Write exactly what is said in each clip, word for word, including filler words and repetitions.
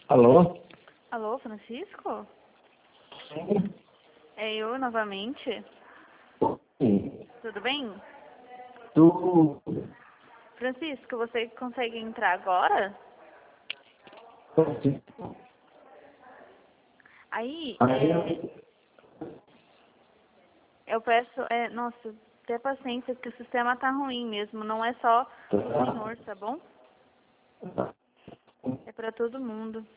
Alô? Alô, Francisco? Sim. É eu novamente. Sim. Tudo bem? Tu... Francisco, você consegue entrar agora? Aí, Aí é, eu... eu peço, é, nossa, ter paciência, porque o sistema tá ruim mesmo, não é só o senhor, tá bom? É pra todo mundo.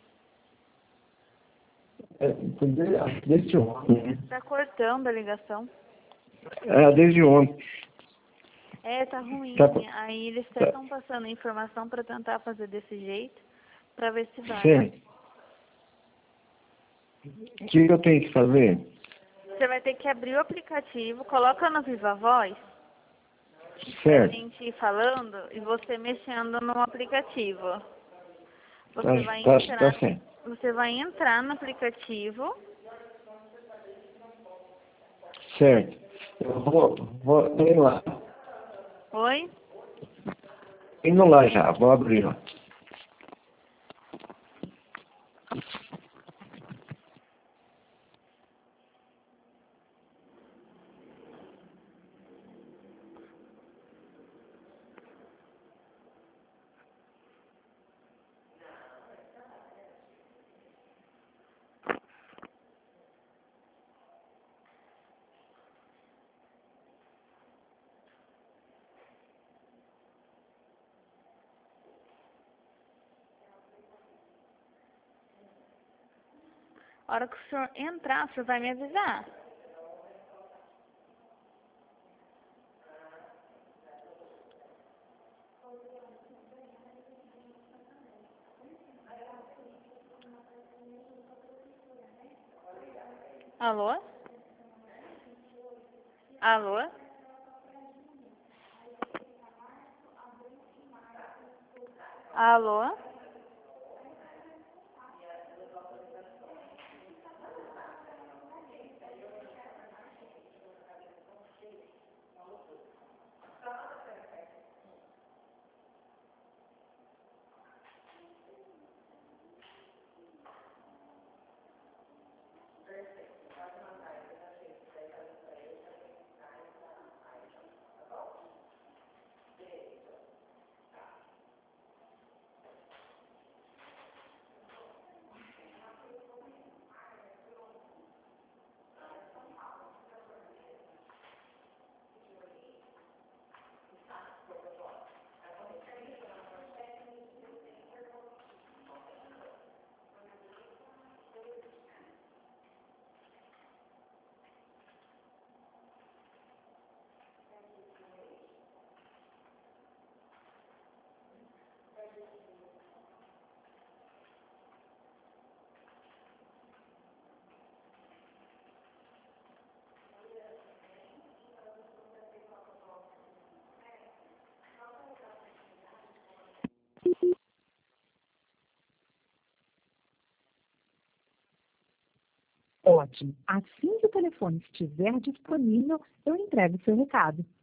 É, desde ontem, né? Tá cortando a ligação. É, desde ontem. É, tá ruim. Tá, Aí eles até tá, estão passando a informação pra tentar fazer desse jeito, pra ver se vai. certo. O que eu tenho que fazer? Você vai ter que abrir o aplicativo, coloca no Viva Voz, pra Certo. gente ir falando e você mexendo no aplicativo. Tá, Você vai tá, entrar, tá certo. você vai entrar no aplicativo. Certo. Eu vou, vou tô indo lá. Oi? Indo lá já, vou abrir lá. A hora que o senhor entrar, o senhor vai me avisar. Alô? Alô? Alô? Ótimo. Assim que o telefone estiver disponível, eu entrego o seu recado.